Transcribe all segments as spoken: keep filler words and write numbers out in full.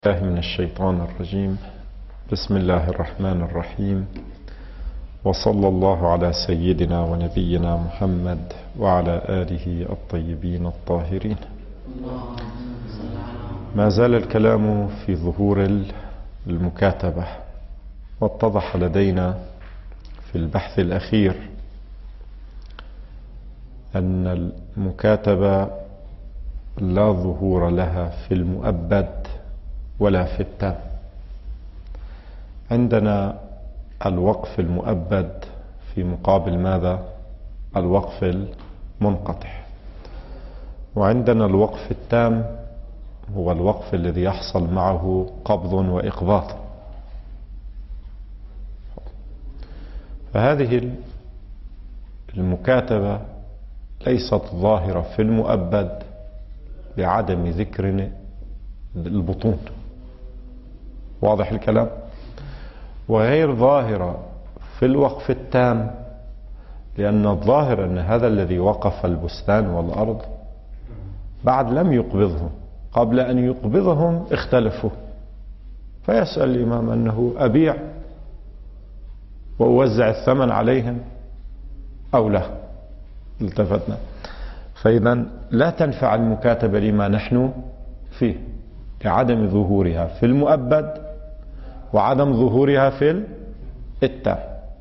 الله من الشيطان الرجيم. بسم الله الرحمن الرحيم، وصلى الله على سيدنا ونبينا محمد وعلى آله الطيبين الطاهرين. ما زال الكلام في ظهور المكاتبة، واتضح لدينا في البحث الأخير أن المكاتبة لا ظهور لها في المؤبد ولا في التام. عندنا الوقف المؤبد في مقابل ماذا؟ الوقف المنقطع. وعندنا الوقف التام هو الوقف الذي يحصل معه قبض وإقباض. فهذه المكاتبة ليست ظاهرة في المؤبد بعدم ذكر البطون، واضح الكلام، وغير ظاهرة في الوقف التام، لأن الظاهر أن هذا الذي وقف البستان والأرض بعد لم يقبضهم، قبل أن يقبضهم اختلفوا، فيسأل الإمام أنه أبيع وأوزع الثمن عليهم أو لا. التفتنا، فإذا لا تنفع المكاتبة لما نحن فيه لعدم ظهورها في المؤبد وعدم ظهورها في التام.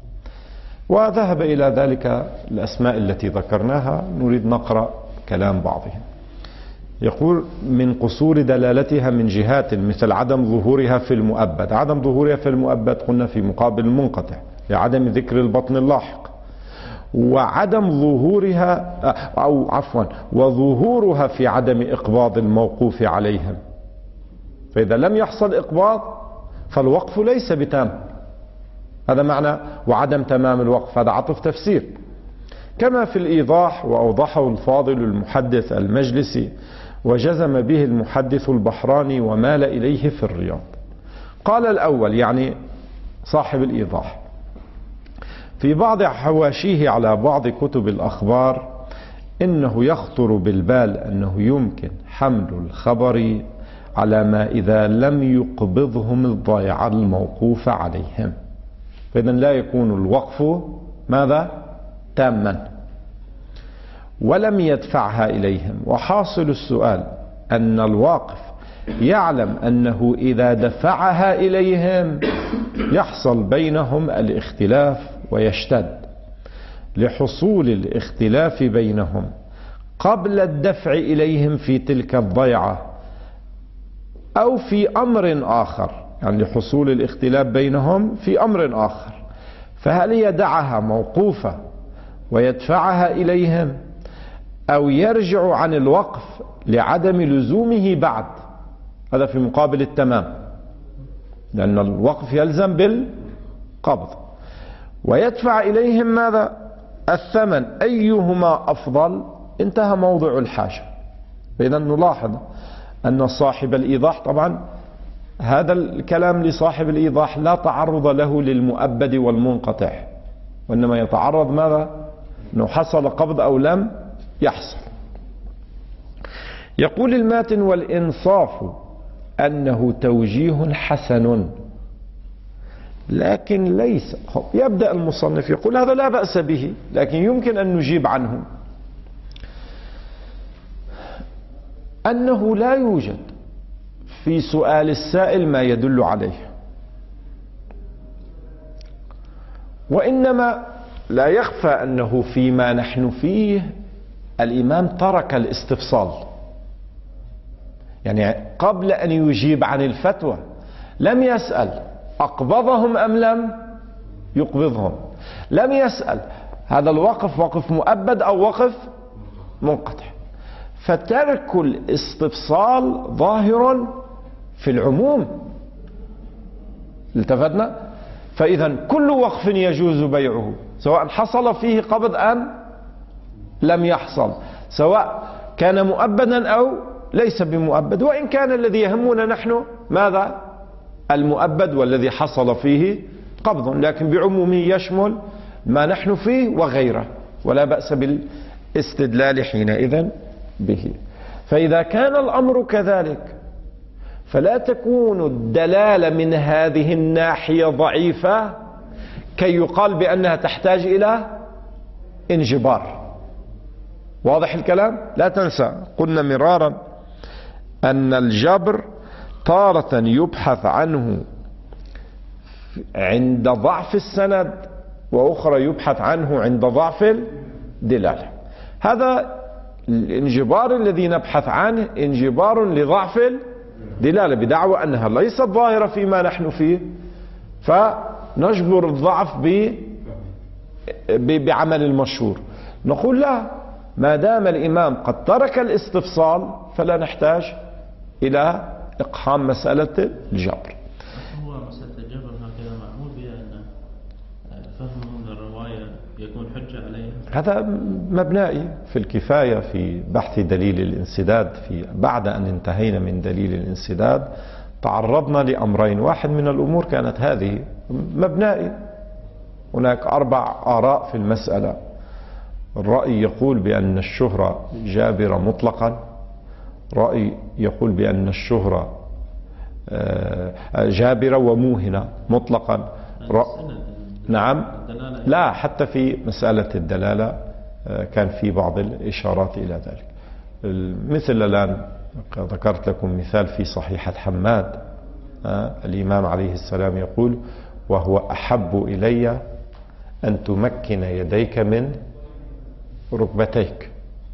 وذهب إلى ذلك الأسماء التي ذكرناها، نريد نقرأ كلام بعضهم. يقول: من قصور دلالتها من جهات مثل عدم ظهورها في المؤبد. عدم ظهورها في المؤبد قلنا في مقابل المنقطع لعدم ذكر البطن اللاحق، وعدم ظهورها أو عفوا وظهورها في عدم إقباض الموقوف عليهم. فإذا لم يحصل إقباض فالوقف ليس بتام، هذا معنى وعدم تمام الوقف، هذا عطف تفسير. كما في الإيضاح، وأوضحه الفاضل المحدث المجلسي، وجزم به المحدث البحراني ومال إليه في الرياض. قال الأول يعني صاحب الإيضاح: في بعض حواشيه على بعض كتب الأخبار إنه يخطر بالبال أنه يمكن حمل الخبر على ما إذا لم يقبضهم الضائع الموقوف عليهم، فإذا لا يكون الوقف ماذا؟ تاما، ولم يدفعها إليهم. وحاصل السؤال أن الواقف يعلم أنه إذا دفعها إليهم يحصل بينهم الاختلاف ويشتد، لحصول الاختلاف بينهم قبل الدفع إليهم في تلك الضيعة أو في أمر آخر، يعني لحصول الاختلاف بينهم في أمر آخر، فهل يدعها موقوفة ويدفعها إليهم، أو يرجع عن الوقف لعدم لزومه بعد؟ هذا في مقابل التمام، لأن الوقف يلزم بالقبض. ويدفع إليهم ماذا؟ الثمن، أيهما أفضل؟ انتهى موضع الحاجة. فإذا نلاحظ أن صاحب الإيضاح، طبعا هذا الكلام لصاحب الإيضاح لا تعرض له للمؤبد والمنقطع، وإنما يتعرض ماذا؟ أنه حصل قبض أو لم يحصل. يقول الماتن: والإنصاف أنه توجيه حسن، لكن ليس. يبدأ المصنف يقول هذا لا بأس به، لكن يمكن أن نجيب عنه أنه لا يوجد في سؤال السائل ما يدل عليه، وإنما لا يخفى أنه فيما نحن فيه الإمام ترك الاستفصال، يعني قبل أن يجيب عن الفتوى لم يسأل أقبضهم أم لم يقبضهم، لم يسأل هذا الوقف وقف مؤبد أو وقف منقطع. فترك الاستفصال ظاهر في العموم، التفتنا. فإذا كل وقف يجوز بيعه، سواء حصل فيه قبض أم لم يحصل، سواء كان مؤبدا أو ليس بمؤبد، وإن كان الذي يهمنا نحن ماذا؟ المؤبد والذي حصل فيه قبض، لكن بعمومه يشمل ما نحن فيه وغيره، ولا بأس بالاستدلال حينئذ به. فإذا كان الأمر كذلك فلا تكون الدلالة من هذه الناحية ضعيفة كي يقال بأنها تحتاج إلى انجبار. واضح الكلام؟ لا تنسى قلنا مرارا أن الجبر تارة يبحث عنه عند ضعف السند، وأخرى يبحث عنه عند ضعف الدلالة. هذا الانجبار الذي نبحث عنه انجبار لضعف الدلالة بدعوى أنها ليست ظاهرة فيما نحن فيه، فنجبر الضعف بعمل المشهور. نقول لا، ما دام الإمام قد ترك الاستفصال فلا نحتاج إلى إقحام مسألة الجبر. هو مسألة الجبر هكذا معمول بأن فهمهم للرواية يكون حجة عليه. هذا مبنائي في الكفاية في بحث دليل الانسداد. في بعد أن انتهينا من دليل الانسداد تعرضنا لأمرين، واحد من الأمور كانت هذه مبنائي. هناك أربع آراء في المسألة. الرأي يقول بأن الشهرة جابرة مطلقا، رأي يقول بأن الشهرة جابرة وموهنة مطلقا. نعم، لا، حتى في مسألة الدلالة كان في بعض الإشارات إلى ذلك. مثل الآن ذكرت لكم مثال في صحيحة حماد، الإمام عليه السلام يقول: وهو أحب إلي أن تمكن يديك من ركبتيك.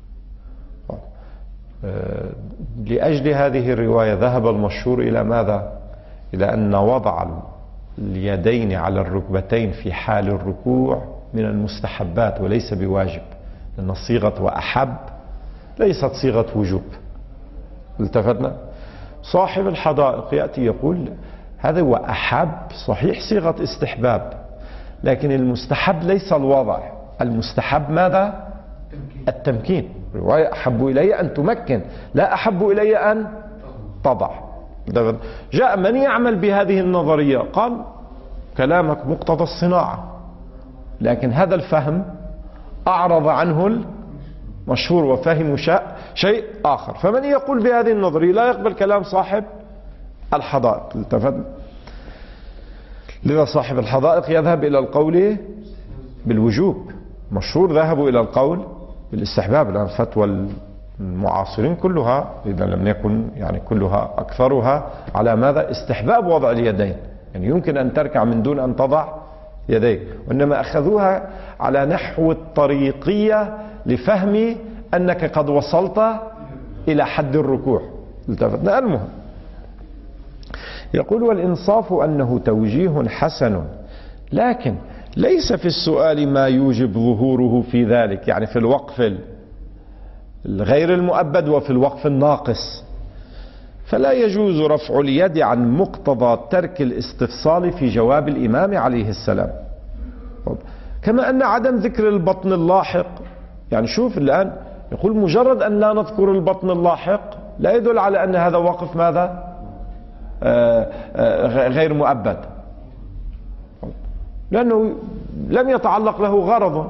لأجل هذه الرواية ذهب المشهور إلى ماذا؟ إلى أن وضع اليدين على الركبتين في حال الركوع من المستحبات وليس بواجب، لأن صيغة وأحب ليست صيغة وجوب. التفتنا. صاحب الحدائق يأتي يقول هذا وأحب صحيح صيغة استحباب، لكن المستحب ليس الوضع، المستحب ماذا؟ التمكين. رواية أحب إلي أن تمكن، لا أحب إلي أن تضع. جاء من يعمل بهذه النظرية قال كلامك مقتضى الصناعة، لكن هذا الفهم أعرض عنه المشهور وفهم شيء آخر. فمن يقول بهذه النظرية لا يقبل كلام صاحب الحدائق. التفت. لذا صاحب الحدائق يذهب إلى القول بالوجوب، مشهور ذهبوا إلى القول بالاستحباب. الآن فتوى المعاصرين كلها إذا لم يكن يعني كلها أكثرها على ماذا؟ استحباب وضع اليدين، يعني يمكن أن تركع من دون أن تضع يديك، وإنما أخذوها على نحو الطريقية لفهم أنك قد وصلت إلى حد الركوع. التفتنا. المهم يقول: والإنصاف أنه توجيه حسن، لكن ليس في السؤال ما يوجب ظهوره في ذلك، يعني في الوقف الغير المؤبد وفي الوقف الناقص، فلا يجوز رفع اليد عن مقتضى ترك الاستفصال في جواب الإمام عليه السلام، كما أن عدم ذكر البطن اللاحق، يعني شوف الآن يقول مجرد أن لا نذكر البطن اللاحق لا يدل على أن هذا وقف ماذا؟ آآ آآ غير مؤبد، لأنه لم يتعلق له غرض.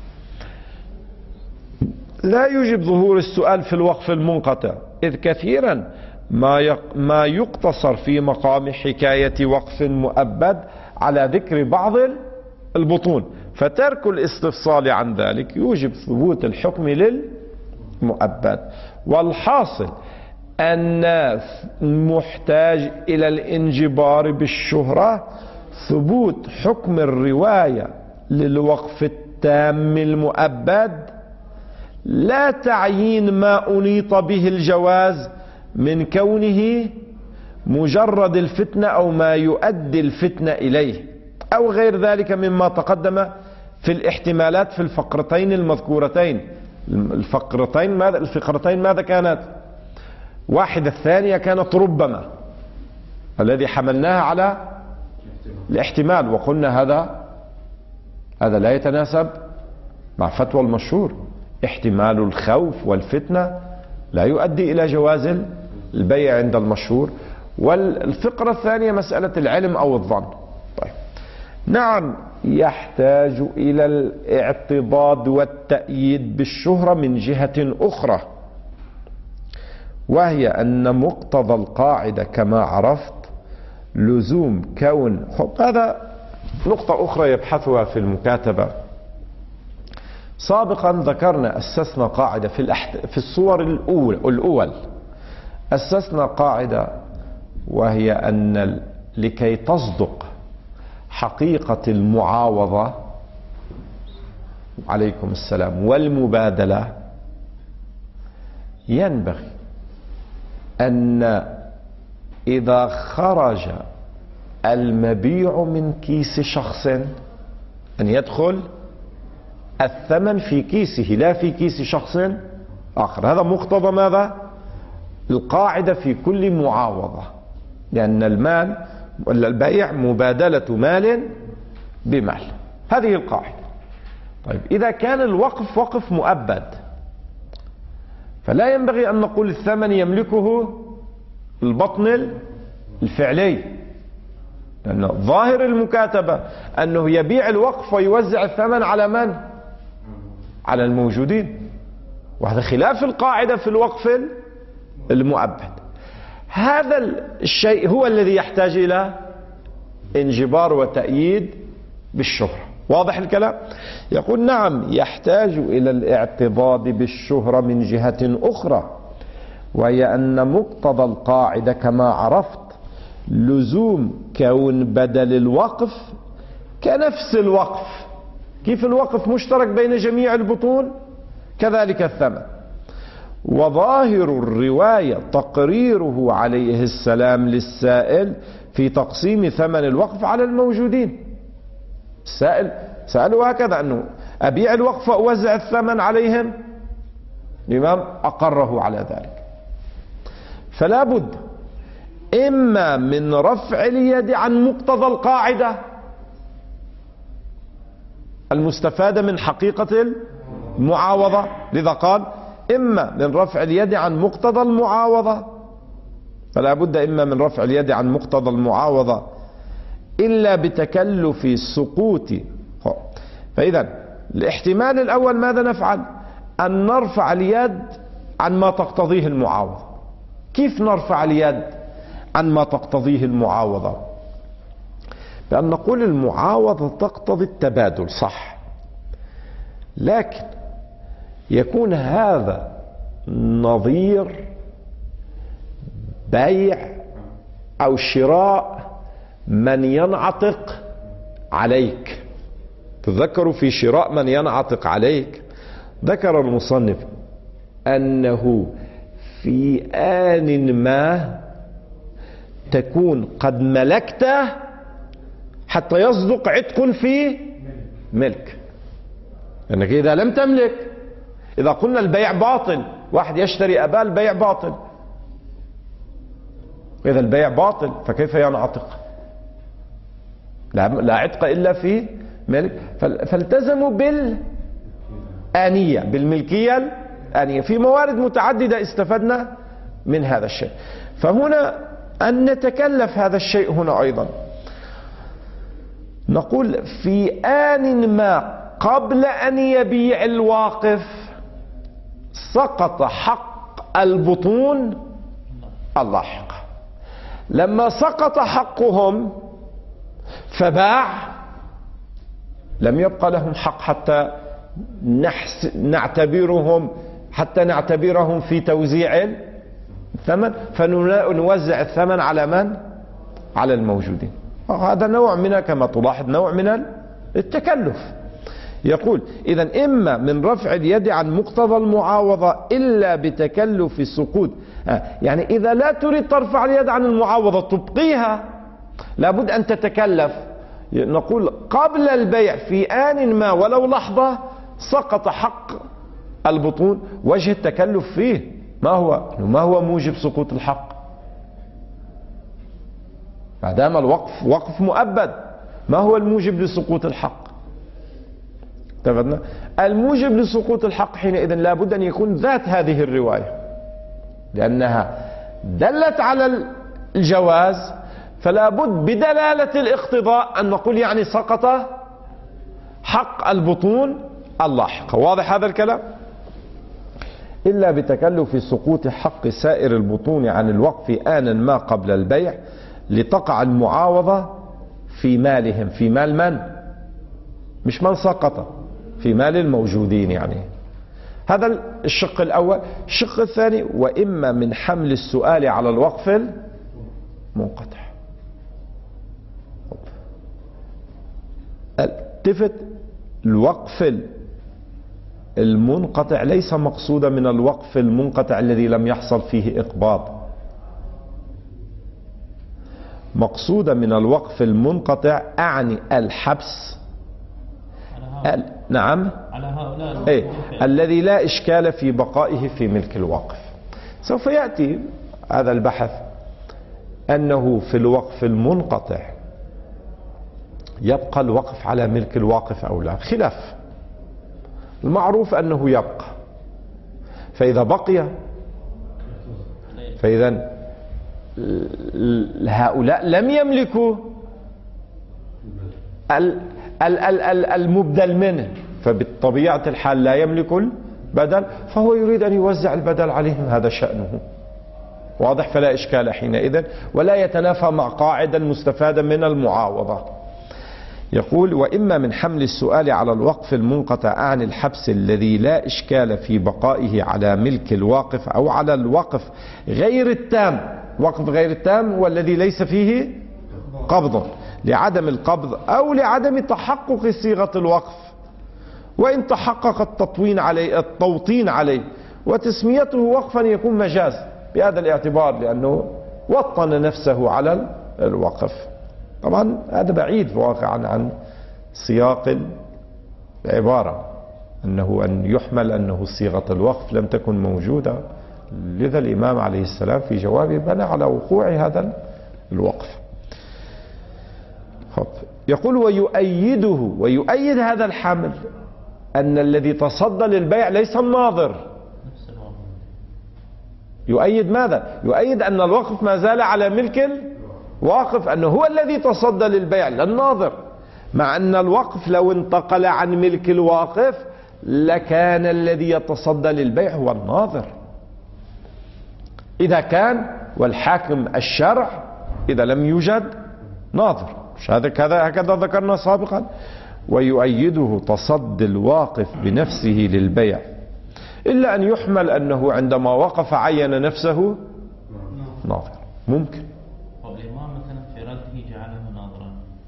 لا يوجب ظهور السؤال في الوقف المنقطع، إذ كثيرا ما ما يقتصر في مقام حكاية وقف مؤبد على ذكر بعض البطون، فترك الاستفصال عن ذلك يوجب ثبوت الحكم للمؤبد. والحاصل أن محتاج إلى الانجبار بالشهرة ثبوت حكم الرواية للوقف التام المؤبد، لا تعيين ما أنيط به الجواز من كونه مجرد الفتنة أو ما يؤدي الفتنة إليه أو غير ذلك مما تقدم في الاحتمالات في الفقرتين المذكورتين. الفقرتين ماذا الفقرتين ماذا كانت؟ واحدة الثانية كانت ربما، الذي حملناها على الاحتمال، وقلنا هذا هذا لا يتناسب مع فتوى المشهور. احتمال الخوف والفتنة لا يؤدي إلى جواز البيع عند المشهور. والفقرة الثانية مسألة العلم أو الظن. طيب. نعم، يحتاج إلى الاعتضاد والتأييد بالشهرة من جهة أخرى، وهي أن مقتضى القاعدة كما عرفت لزوم كون. هذا نقطة أخرى يبحثها في المكاتبة. سابقا ذكرنا أسسنا قاعدة في, الأحد... في الصور الأول... الأول أسسنا قاعدة، وهي أن لكي تصدق حقيقة المعاوضة عليكم السلام والمبادلة ينبغي أن إذا خرج المبيع من كيس شخص أن يدخل الثمن في كيسه لا في كيس شخص آخر. هذا مقتضى ماذا؟ القاعدة في كل معاوضة، لأن المال ولا البيع مبادلة مال بمال، هذه القاعدة. طيب إذا كان الوقف وقف مؤبد فلا ينبغي أن نقول الثمن يملكه البطن الفعلي، لأن ظاهر المكاتبة أنه يبيع الوقف ويوزع الثمن على من؟ على الموجودين، وهذا خلاف القاعدة في الوقف المؤبد. هذا الشيء هو الذي يحتاج إلى انجبار وتأييد بالشهرة. واضح الكلام؟ يقول نعم يحتاج إلى الاعتضاد بالشهرة من جهة أخرى، وهي أن مقتضى القاعدة كما عرفت لزوم كون بدل الوقف كنفس الوقف. كيف الوقف مشترك بين جميع البطون كذلك الثمن. وظاهر الرواية تقريره عليه السلام للسائل في تقسيم ثمن الوقف على الموجودين. السائل سألوا هكذا أنه أبيع الوقف وأوزع الثمن عليهم، الإمام أقره على ذلك. فلا بد إما من رفع اليد عن مقتضى القاعدة المستفادة من حقيقة المعاوضة، لذا قال إما من رفع اليد عن مقتضى المعاوضة، فلا بد إما من رفع اليد عن مقتضى المعاوضة إلا بتكلف سقوط. فإذا الاحتمال الأول ماذا نفعل؟ أن نرفع اليد عن ما تقتضيه المعاوضة. كيف نرفع اليد عن ما تقتضيه المعاوضة؟ بأن نقول المعاوضة تقتضي التبادل صح، لكن يكون هذا نظير بيع أو شراء من ينعتق عليك. تذكروا في شراء من ينعتق عليك ذكر المصنف أنه في آن ما تكون قد ملكته حتى يصدق عتق في ملك، لأنك إذا لم تملك، إذا قلنا البيع باطل، واحد يشتري أباه البيع باطل، إذا البيع باطل فكيف ينعتق؟ لا عتق إلا في ملك. فالتزموا بالآنية، بالملكية الآنية. في موارد متعددة استفدنا من هذا الشيء، فهنا أن نتكلف هذا الشيء هنا أيضا. نقول في آن ما قبل أن يبيع الواقف سقط حق البطون اللاحقة. لما سقط حقهم فباع لم يبقى لهم حق حتى نعتبرهم حتى نعتبرهم في توزيع الثمن، فنوزع الثمن على من؟ على الموجودين. هذا نوع من كما تلاحظ نوع من التكلف. يقول إذن إما من رفع اليد عن مقتضى المعاوضة إلا بتكلف سقوط. يعني إذا لا تريد ترفع اليد عن المعاوضة تبقيها، لابد أن تتكلف. نقول قبل البيع في آن ما ولو لحظة سقط حق البطون. وجه التكلف فيه ما هو؟ ما هو موجب سقوط الحق؟ ما دام الوقف وقف مؤبد، ما هو الموجب لسقوط الحق؟ اتفقنا؟ الموجب لسقوط الحق حينئذ لابد أن يكون ذات هذه الرواية، لأنها دلت على الجواز، فلا بد بدلالة الاقتضاء أن نقول يعني سقط حق البطون اللاحقة. واضح هذا الكلام؟ إلا بتكلف سقوط حق سائر البطون عن الوقف آنا ما قبل البيع لتقع المعاوضة في مالهم. في مال من؟ مش من سقط، في مال الموجودين يعني. هذا الشق الأول. الشق الثاني: وإما من حمل السؤال على الوقف المنقطع. التفت، الوقف المنقطع ليس مقصودا من الوقف المنقطع الذي لم يحصل فيه إقباض، مقصودا من الوقف المنقطع أعني الحبس. ال... نعم، على هؤلاء إيه؟ الذي لا إشكال في بقائه في ملك الواقف. سوف يأتي هذا البحث أنه في الوقف المنقطع يبقى الوقف على ملك الواقف أو لا، خلاف. المعروف أنه يبقى، فإذا بقي فإذا هؤلاء لم يملكوا المبدل منه، فبطبيعة الحال لا يملك البدل، فهو يريد أن يوزع البدل عليهم، هذا شأنه. واضح؟ فلا إشكال حينئذ، ولا يتنافى مع قاعدة المستفادة من المعاوضة. يقول: وإما من حمل السؤال على الوقف المنقطع عن الحبس الذي لا إشكال في بقائه على ملك الواقف، أو على الوقف غير التام. وقف غير التام هو الذي ليس فيه قبض، لعدم القبض أو لعدم تحقق صيغة الوقف، وإن تحقق التطوين عليه التوطين عليه وتسميته وقفا يكون مجاز بهذا الاعتبار، لأنه وطن نفسه على الوقف. طبعا هذا بعيد واقعا عن سياق العبارة، أنه أن يحمل أنه صيغة الوقف لم تكن موجودة، لذا الإمام عليه السلام في جوابه بنى على وقوع هذا الوقف. يقول: ويؤيده، ويؤيد هذا الحمل أن الذي تصدى للبيع ليس الناظر. يؤيد ماذا؟ يؤيد أن الوقف ما زال على ملك الواقف، أنه هو الذي تصدى للبيع لا الناظر، مع أن الوقف لو انتقل عن ملك الواقف لكان الذي يتصدى للبيع هو الناظر، إذا كان والحاكم الشرع إذا لم يوجد ناظر. مش هذا كذا هكذا ذكرنا سابقا. ويؤيده تصدي الواقف بنفسه للبيع، إلا أن يحمل أنه عندما وقف عين نفسه ناظر. ممكن والإمام مثلا في رده جعله ناظرا،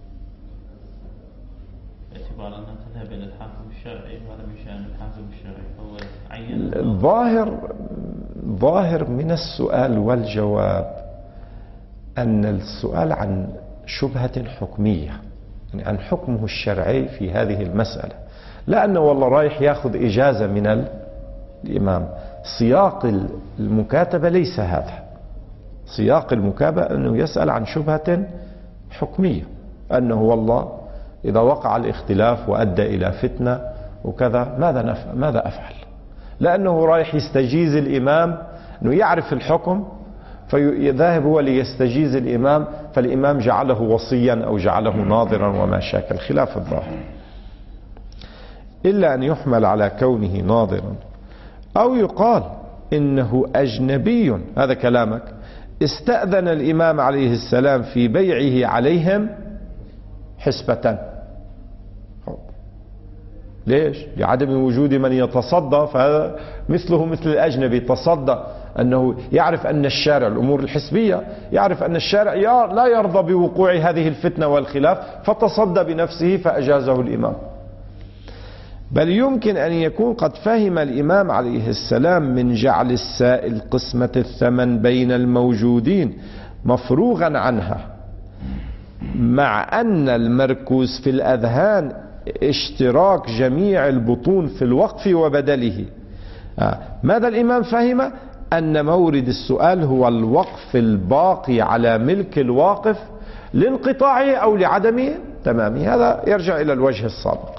باعتبار أنه تذهب إلى الحاكم الشرعي، وهذا من شأن الحاكم الشرعي، فهو عين. الظاهر ظاهر من السؤال والجواب أن السؤال عن شبهة حكمية، يعني عن حكمه الشرعي في هذه المسألة، لا أنه والله رايح يأخذ إجازة من الإمام. سياق المكاتبة ليس هذا، سياق المكاتبة أنه يسأل عن شبهة حكمية، أنه والله إذا وقع الاختلاف وأدى إلى فتنة وكذا ماذا نفعل؟ ماذا أفعل؟ لأنه رايح يستجيز الإمام، أنه يعرف الحكم فيذهب هو ليستجيز الإمام، فالإمام جعله وصيا أو جعله ناظرا وما شاكل، خلاف الظاهر. إلا أن يحمل على كونه ناظرا، أو يقال إنه أجنبي، هذا كلامك، استأذن الإمام عليه السلام في بيعه عليهم حسبة. ليش؟ لعدم وجود من يتصدى، فهذا مثله مثل الأجنبي تصدى، أنه يعرف أن الشارع، الأمور الحسبية، يعرف أن الشارع لا يرضى بوقوع هذه الفتنة والخلاف، فتصدى بنفسه فأجازه الإمام. بل يمكن أن يكون قد فهم الإمام عليه السلام من جعل السائل قسمة الثمن بين الموجودين مفروغا عنها، مع أن المركوز في الأذهان اشتراك جميع البطون في الوقف وبدله. آه. ماذا الإمام فهم؟ أن مورد السؤال هو الوقف الباقي على ملك الواقف لانقطاعه أو لعدم تمامه. هذا يرجع إلى الوجه السابق.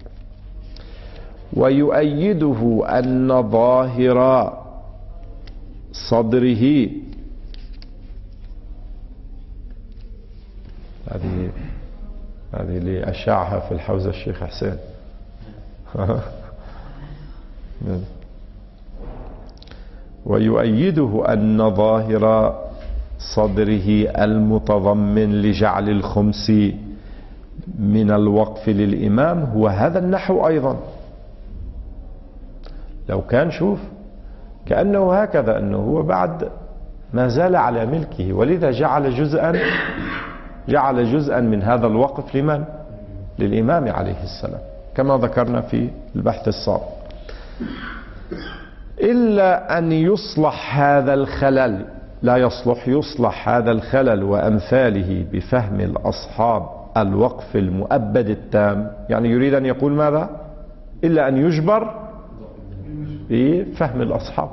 ويؤيده أن ظاهر صدره، هذه هذه اللي أشاعها في الحوزة الشيخ حسين. ويؤيده أن ظاهر صدره المتضمن لجعل الخمس من الوقف للإمام هو هذا النحو أيضا. لو كان شوف كأنه هكذا، أنه هو بعد ما زال على ملكه، ولذا جعل جزءا جعل جزءا من هذا الوقف لمن؟ للإمام عليه السلام، كما ذكرنا في البحث السابق. إلا أن يصلح هذا الخلل، لا يصلح، يصلح هذا الخلل وأمثاله بفهم الأصحاب الوقف المؤبد التام. يعني يريد أن يقول ماذا؟ إلا أن يجبر بفهم الأصحاب،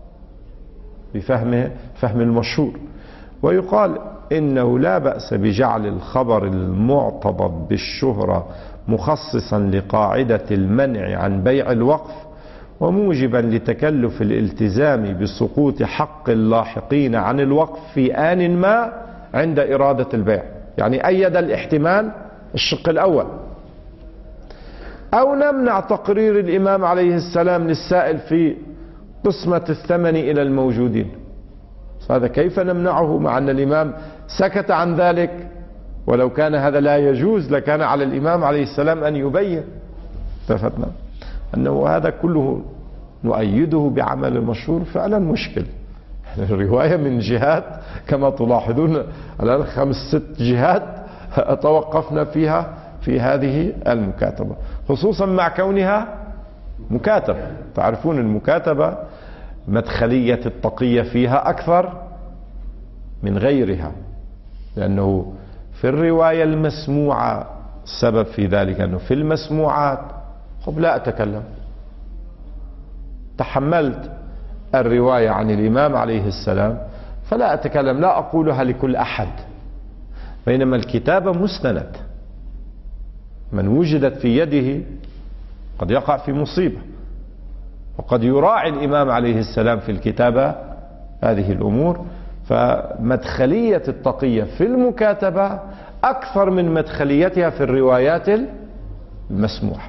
بفهم فهم المشهور. ويقال إنه لا بأس بجعل الخبر المعتضد بالشهرة مخصصا لقاعدة المنع عن بيع الوقف، وموجبا لتكلف الالتزام بسقوط حق اللاحقين عن الوقف في آن ما عند إرادة البيع. يعني أيد الاحتمال الشق الأول. أو نمنع تقرير الإمام عليه السلام للسائل في قسمة الثمن إلى الموجودين. هذا كيف نمنعه مع أن الإمام سكت عن ذلك؟ ولو كان هذا لا يجوز لكان على الإمام عليه السلام أن يبين. اتفقنا أنه هذا كله نؤيده بعمل المشهور فعلا مشكل. الرواية من جهات كما تلاحظون الآن خمس ست جهات توقفنا فيها في هذه المكاتبة، خصوصا مع كونها مكاتبة. تعرفون المكاتبة مدخلية التقية فيها أكثر من غيرها، لأنه في الرواية المسموعة السبب في ذلك أنه في المسموعات خب لا أتكلم، تحملت الرواية عن الإمام عليه السلام فلا أتكلم، لا أقولها لكل أحد. بينما الكتابة مستند، من وجدت في يده قد يقع في مصيبة، وقد يراعي الإمام عليه السلام في الكتابة هذه الأمور. فمدخلية التقية في المكاتبة أكثر من مدخليتها في الروايات المسموعة.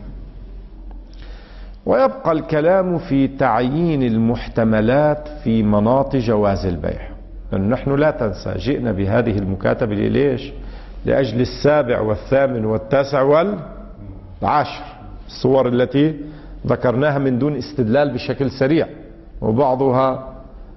ويبقى الكلام في تعيين المحتملات في مناط جواز البيع، لأن نحن لا تنسى جئنا بهذه المكاتبة ليش؟ لأجل السابع والثامن والتاسع والعاشر، الصور التي ذكرناها من دون استدلال بشكل سريع، وبعضها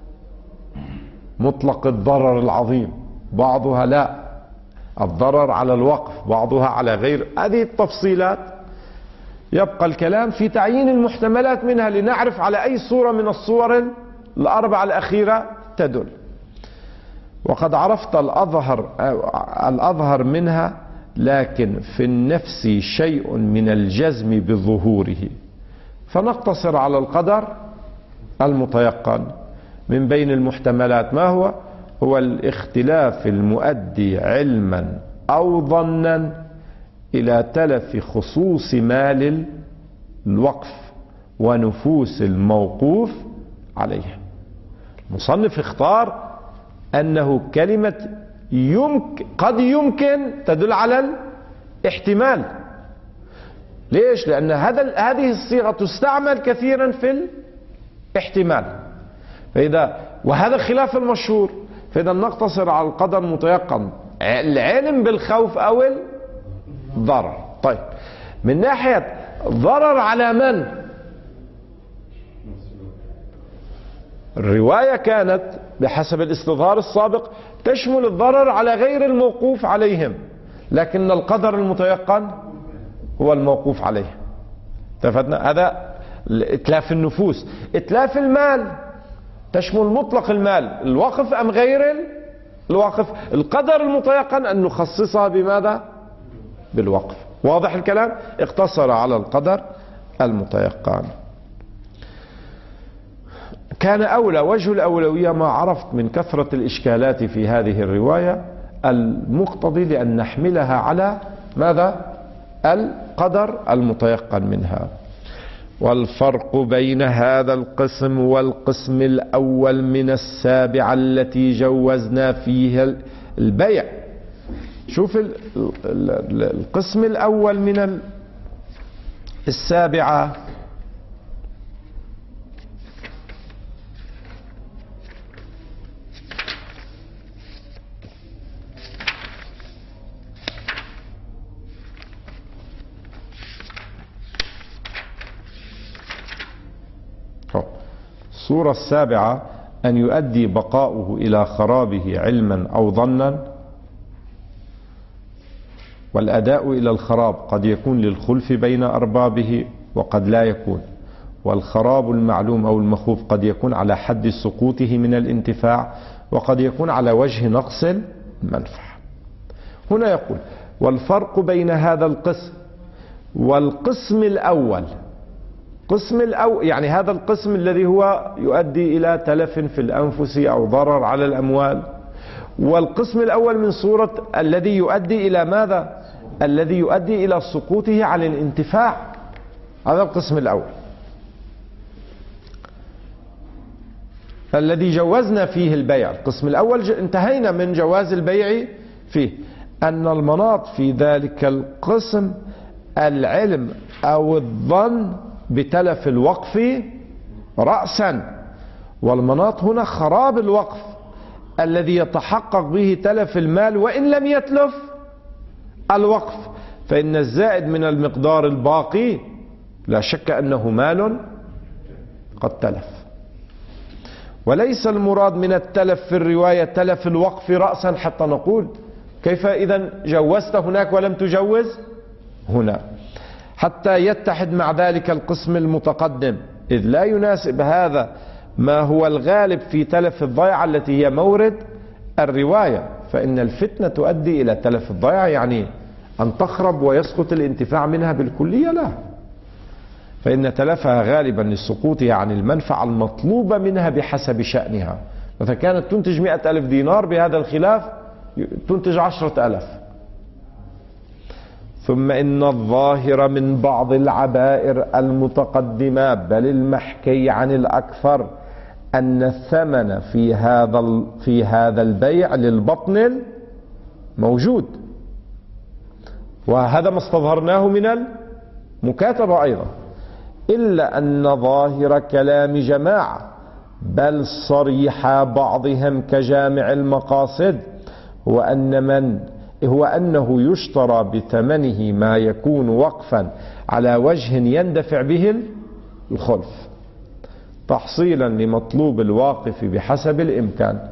مطلق الضرر العظيم، بعضها لا، الضرر على الوقف، بعضها على غير هذه التفصيلات. يبقى الكلام في تعيين المحتملات منها لنعرف على أي صورة من الصور الأربعة الأخيرة تدل. وقد عرفت الأظهر الأظهر منها، لكن في النفس شيء من الجزم بظهوره، فنقتصر على القدر المتيقن من بين المحتملات. ما هو؟ هو الاختلاف المؤدي علما أو ظنا إلى تلف خصوص مال الوقف ونفوس الموقوف عليه. المصنف اختار أنه كلمة يمكن قد يمكن تدل على الاحتمال. ليش؟ لأن هذا هذه الصيغة تستعمل كثيرا في الاحتمال، فإذا وهذا خلاف المشهور، فإذا نقتصر على القدر المتيقن، العلم بالخوف أو الضرر. طيب، من ناحية ضرر على من؟ الرواية كانت بحسب الاستظهار السابق تشمل الضرر على غير الموقوف عليهم، لكن القدر المتيقن هو الموقوف عليه. اتفقنا؟ هذا اتلاف النفوس. اتلاف المال تشمل مطلق المال، الوقف أم غير الوقف. القدر المتيقن أن نخصصها بماذا؟ بالوقف. واضح الكلام؟ اقتصر على القدر المتيقن. كان أولى، وجه الأولوية ما عرفت من كثرة الإشكالات في هذه الرواية المقتضي لأن نحملها على ماذا؟ القدر المتيقن منها. والفرق بين هذا القسم والقسم الأول من السابعة التي جوزنا فيها البيع. شوف القسم الأول من السابعة الصورة السابعة أن يؤدي بقاؤه إلى خرابه علما أو ظنا، والأداء إلى الخراب قد يكون للخلف بين أربابه وقد لا يكون، والخراب المعلوم أو المخوف قد يكون على حد سقوطه من الانتفاع وقد يكون على وجه نقص المنفعة. هنا يقول: والفرق بين هذا القسم والقسم الأول، قسم الأول يعني هذا القسم الذي هو يؤدي إلى تلف في الأنفس أو ضرر على الأموال، والقسم الأول من صورة الذي يؤدي إلى ماذا؟ الذي يؤدي إلى سقوطه على الانتفاع. هذا القسم الأول الذي جوزنا فيه البيع. القسم الأول انتهينا من جواز البيع فيه. أن المناط في ذلك القسم العلم أو الظن بتلف الوقف رأسا، والمناط هنا خراب الوقف الذي يتحقق به تلف المال وإن لم يتلف الوقف، فإن الزائد من المقدار الباقي لا شك أنه مال قد تلف. وليس المراد من التلف في الرواية تلف الوقف رأسا حتى نقول كيف إذن جوزت هناك ولم تجوز هنا، حتى يتحد مع ذلك القسم المتقدم، إذ لا يناسب هذا ما هو الغالب في تلف الضيعة التي هي مورد الرواية. فإن الفتنة تؤدي إلى تلف الضيعة، يعني أن تخرب ويسقط الانتفاع منها بالكلية، لا، فإن تلفها غالبا لسقوطها عن المنفعة المطلوبة منها بحسب شأنها. مثلا كانت تنتج مئة ألف دينار، بهذا الخلاف تنتج عشرة ألف. ثم إن الظاهر من بعض العبائر المتقدمة بل المحكي عن الأكثر أن الثمن في هذا في هذا البيع للبطن موجود، وهذا ما استظهرناه من المكاتبة أيضا، إلا أن ظاهر كلام جماعة بل صريح بعضهم كجامع المقاصد هو أن من هو أنه يشترى بثمنه ما يكون وقفا على وجه يندفع به الخلف تحصيلا لمطلوب الواقف بحسب الإمكان.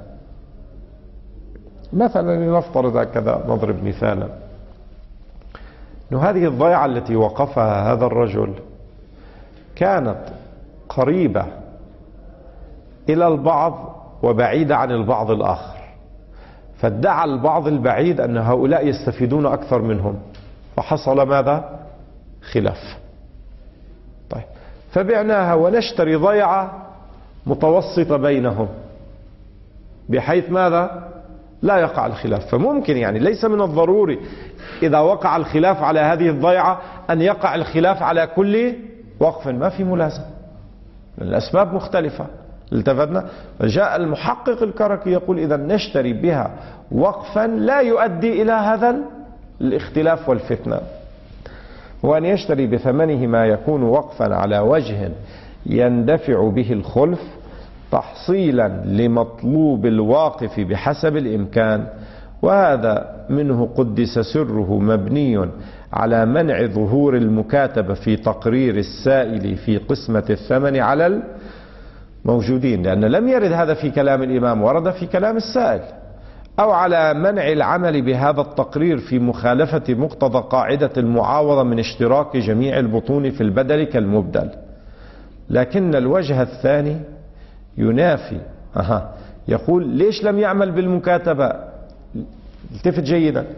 مثلا لنفترض هكذا، نضرب مثالا، أن هذه الضيعة التي وقفها هذا الرجل كانت قريبة إلى البعض وبعيدة عن البعض الآخر، فادعى البعض البعيد أن هؤلاء يستفيدون أكثر منهم، فحصل ماذا؟ خلاف. طيب، فبعناها ونشتري ضيعة متوسطة بينهم بحيث ماذا؟ لا يقع الخلاف. فممكن يعني ليس من الضروري إذا وقع الخلاف على هذه الضيعة أن يقع الخلاف على كل وقف، ما في ملازمة، الأسباب مختلفة. التفتنا، جاء المحقق الكركي يقول إذا نشتري بها وقفا لا يؤدي إلى هذا الاختلاف والفتنة، وأن يشتري بثمنه ما يكون وقفا على وجه يندفع به الخلف تحصيلا لمطلوب الواقف بحسب الإمكان، وهذا منه قدس سره مبني على منع ظهور المكاتبة في تقرير السائل في قسمة الثمن على الموجودين، لأن لم يرد هذا في كلام الإمام، ورد في كلام السائل، أو على منع العمل بهذا التقرير في مخالفة مقتضى قاعدة المعاوضة من اشتراك جميع البطون في البدل كالمبدل. لكن الوجه الثاني ينافي. أها. يقول ليش لم يعمل بالمكاتبة؟ التفت جيدا،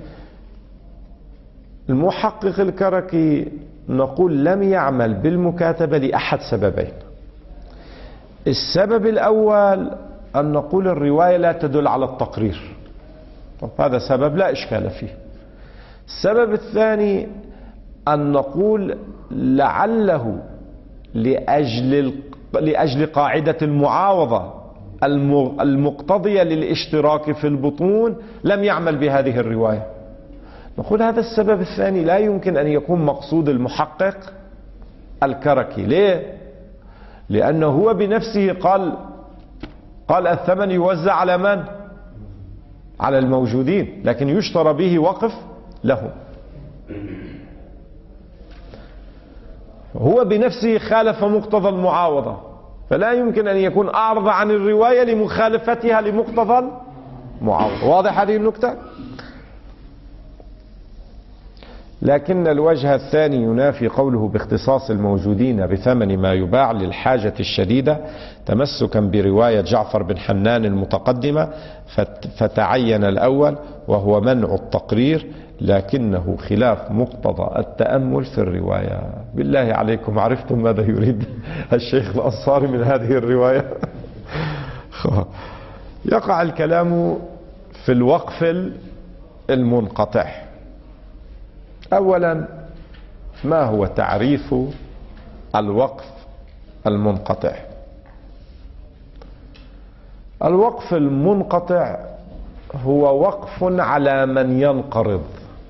المحقق الكركي نقول لم يعمل بالمكاتبة لأحد سببين. السبب الأول أن نقول الرواية لا تدل على التقرير، طب هذا سبب لا إشكال فيه. السبب الثاني أن نقول لعله لأجل لأجل قاعدة المعاوضة المقتضية للاشتراك في البطون لم يعمل بهذه الرواية. نقول هذا السبب الثاني لا يمكن أن يكون مقصود المحقق الكركي. ليه؟ لأنه هو بنفسه قال قال الثمن يوزع على من؟ على الموجودين، لكن يشترى به وقف له. هو بنفسه خالف مقتضى المعاوضة فلا يمكن أن يكون أعرض عن الرواية لمخالفتها لمقتضى المعاوضة. واضح هذه النكتة؟ لكن الوجه الثاني ينافي قوله باختصاص الموجودين بثمن ما يباع للحاجة الشديدة تمسكا برواية جعفر بن حنان المتقدمة، فتعين الأول وهو منع التقرير، لكنه خلاف مقتضى التأمل في الرواية. بالله عليكم عرفتم ماذا يريد الشيخ الأنصاري من هذه الرواية؟ يقع الكلام في الوقف المنقطع. أولا، ما هو تعريف الوقف المنقطع؟ الوقف المنقطع هو وقف على من ينقرض،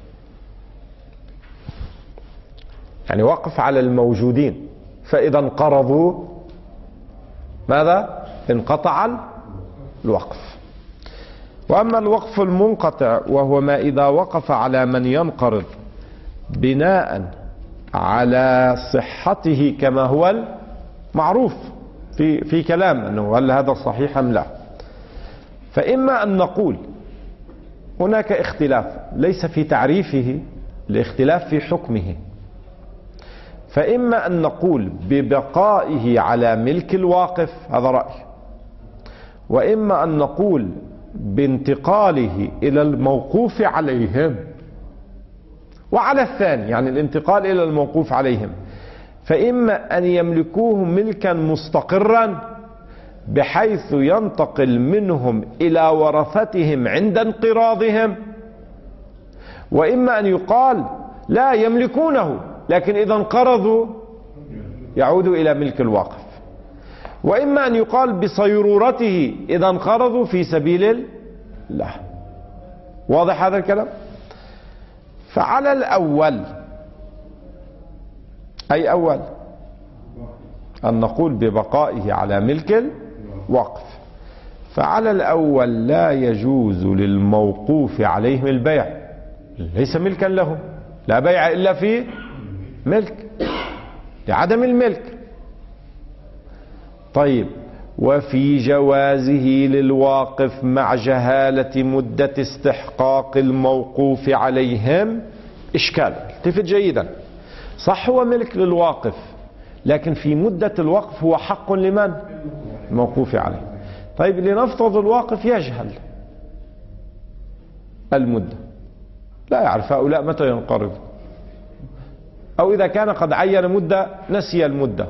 يعني وقف على الموجودين، فإذا انقرضوا ماذا؟ انقطع الوقف. وأما الوقف المنقطع وهو ما إذا وقف على من ينقرض بناء على صحته كما هو المعروف في في كلام أنه هل هذا صحيح أم لا، فإما أن نقول هناك اختلاف ليس في تعريفه، الاختلاف في حكمه، فإما أن نقول ببقائه على ملك الواقف، هذا رأي، وإما أن نقول بانتقاله إلى الموقوف عليهم. وعلى الثاني يعني الانتقال إلى الموقوف عليهم، فإما أن يملكوه ملكا مستقرا بحيث ينتقل منهم إلى ورثتهم عند انقراضهم، وإما أن يقال لا يملكونه لكن إذا انقرضوا يعودوا إلى ملك الواقف، وإما أن يقال بصيرورته إذا انقرضوا في سبيل الله. واضح هذا الكلام؟ فعلى الأول، أي أول أن نقول ببقائه على ملك الوقف، فعلى الأول لا يجوز للموقوف عليهم البيع، ليس ملكا لهم، لا بيع إلا في ملك لعدم الملك. طيب، وفي جوازه للواقف مع جهالة مدة استحقاق الموقوف عليهم إشكال. التفت جيدا، صح هو ملك للواقف، لكن في مدة الوقف هو حق لمن؟ الموقوف عليه. طيب، لنفترض الواقف يجهل المدة، لا يعرف هؤلاء متى ينقرض، أو إذا كان قد عين مدة نسي المدة،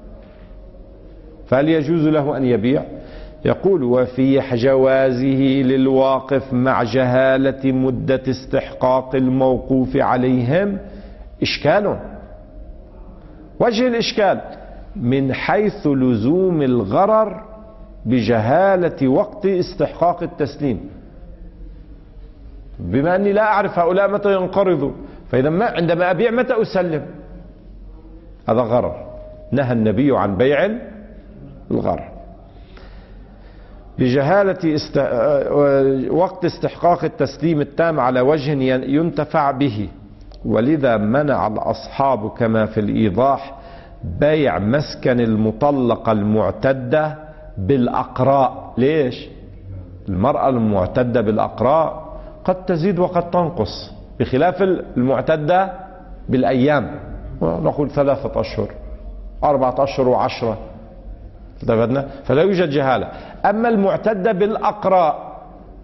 فهل يجوز له أن يبيع؟ يقول وفي جوازه للواقف مع جهالة مدة استحقاق الموقوف عليهم إشكال. وجه الإشكال من حيث لزوم الغرر بجهالة وقت استحقاق التسليم، بما أني لا أعرف هؤلاء متى ينقرضوا، فإذا ما عندما أبيع متى أسلم؟ هذا غرر، نهى النبي عن بيع الغرر. بجهالة است... وقت استحقاق التسليم التام على وجه ينتفع به، ولذا منع الأصحاب كما في الإيضاح بيع مسكن المطلقة المعتدة بالأقراء. ليش؟ المرأة المعتدة بالأقراء قد تزيد وقد تنقص، بخلاف المعتدة بالأيام، نقول ثلاثة أشهر أربعة أشهر وعشرة، فلا يوجد جهالة. أما المعتدة بالأقراء،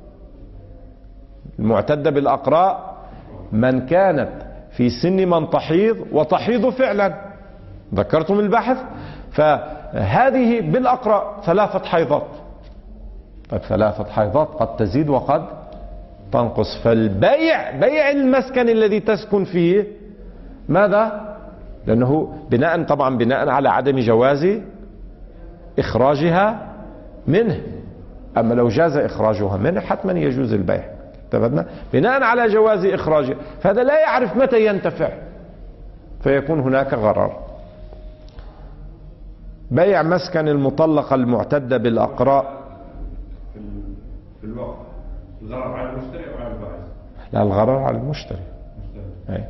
المعتدة بالأقراء من كانت في سن من تحيض وتحيض فعلا، ذكرتم البحث، فهذه بالأقراء ثلاثة حيضات. طيب، ثلاثة حيضات قد تزيد وقد تنقص، فالبيع بيع المسكن الذي تسكن فيه ماذا؟ لأنه بناء طبعا بناء على عدم جواز إخراجها منه، أما لو جاز إخراجها منه حتما يجوز البيع، تبدنا بناء على جواز إخراجها، فهذا لا يعرف متى ينتفع، فيكون هناك غرر. بيع مسكن المطلقة المعتدة بالأقراء في الوقت الغرر على المشتري أو على البائع؟ لا، الغرر على المشتري. أي.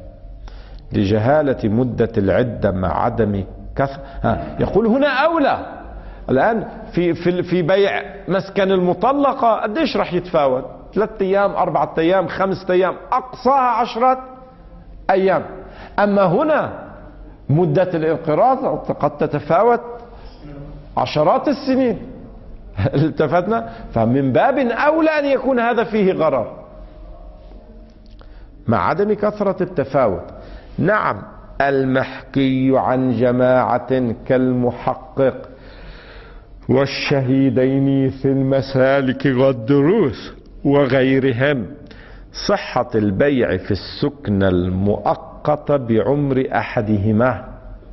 لجهالة مدة العدة مع عدم كثر. ها، يقول هنا أولى الآن في في في بيع مسكن المطلقة قديش راح يتفاوت؟ ثلاثة أيام، أربعة أيام، خمسة أيام، أقصاها عشرة أيام. أما هنا مدة الانقراض قد تتفاوت عشرات السنين. التفتنا؟ فمن باب أولى أن يكون هذا فيه غرر مع عدم كثرة التفاوت. نعم المحكي عن جماعة كالمحقق والشهيدين في المسالك والدروس وغيرهم صحة البيع في السكنى المؤقتة بعمر أحدهما،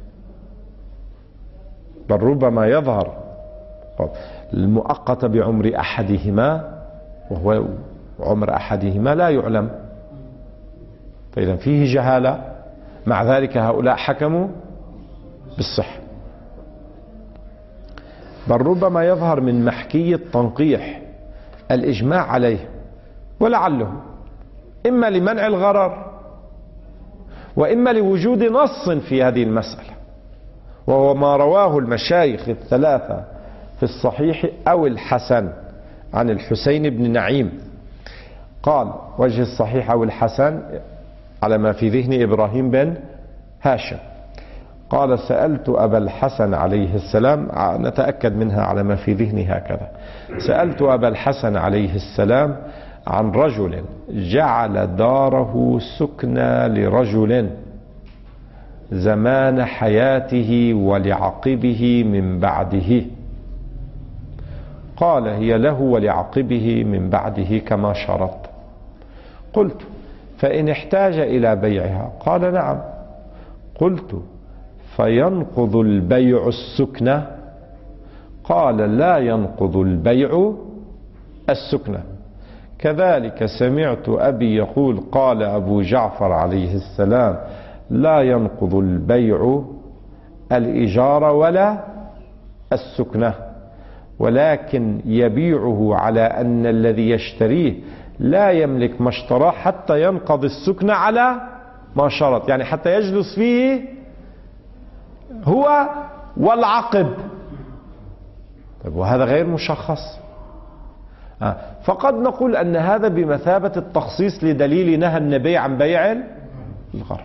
بل ربما يظهر المؤقتة بعمر أحدهما وهو عمر أحدهما لا يعلم، فإذا فيه جهالة. مع ذلك هؤلاء حكموا بالصحة. بل ربما يظهر من محكي التنقيح الإجماع عليه، ولعله إما لمنع الغرر وإما لوجود نص في هذه المسألة، وهو ما رواه المشايخ الثلاثة في الصحيح أو الحسن عن الحسين بن نعيم قال: وجه الصحيح أو الحسن على ما في ذهن إبراهيم بن هاشم قال: سألت أبا الحسن عليه السلام، نتأكد منها على ما في ذهني هكذا، سألت أبا الحسن عليه السلام عن رجل جعل داره سكنى لرجل زمان حياته ولعقبه من بعده، قال: هي له ولعقبه من بعده كما شرط. قلت: فإن احتاج إلى بيعها؟ قال: نعم. قلت: فينقض البيع السكنى؟ قال: لا ينقض البيع السكنى. كذلك سمعت أبي يقول: قال أبو جعفر عليه السلام: لا ينقض البيع الإجار ولا السكنى، ولكن يبيعه على أن الذي يشتريه لا يملك ما اشتراه حتى ينقضي السكنى على ما شرط، يعني حتى يجلس فيه هو والعقب. طيب وهذا غير مشخص. آه. فقد نقول أن هذا بمثابة التخصيص لدليل نهى النبي عن بيع الغرر.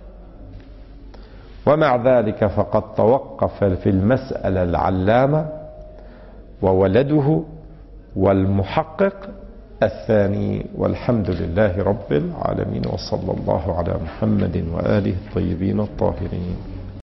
ومع ذلك فقد توقف في المسألة العلامة وولده والمحقق الثاني، والحمد لله رب العالمين، وصلى الله على محمد وآله الطيبين الطاهرين.